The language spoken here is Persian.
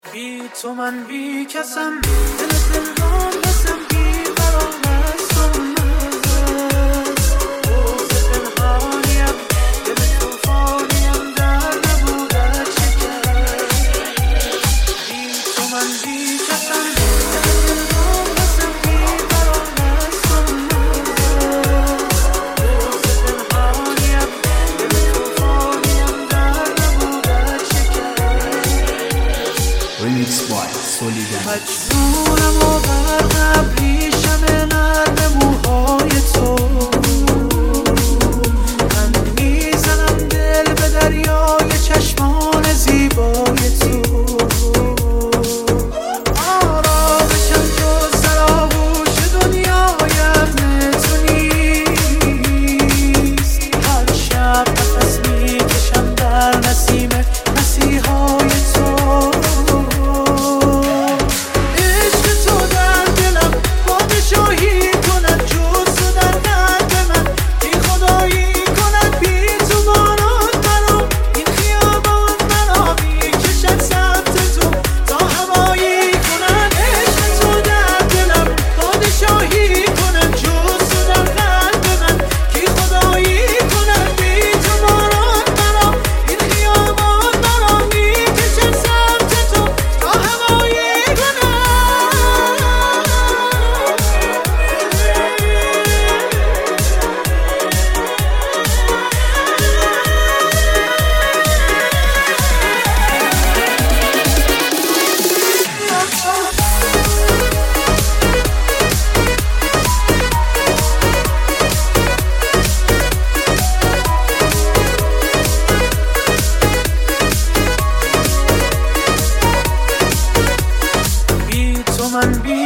بی تو من بی کسم، دل زندان بسم بی قرار است و مزست. روز پنهانیم، دل توفانیم، در نبودت شکست. بی تو من بی کسم، دل زندان بسم بی قرار است و مزست. روز پنهانیم، دل توفانیم، در نبودت شکست. Remix by Solidan. مجبورم و بر ابریشم نرم موهای تو، من میزنم دل به دریای چشمان زیبای تو. آرامشم جز سرآغوش دنیایم تو نیست. هر شب نفس میکشم در نسیم مسیحای تو. من بی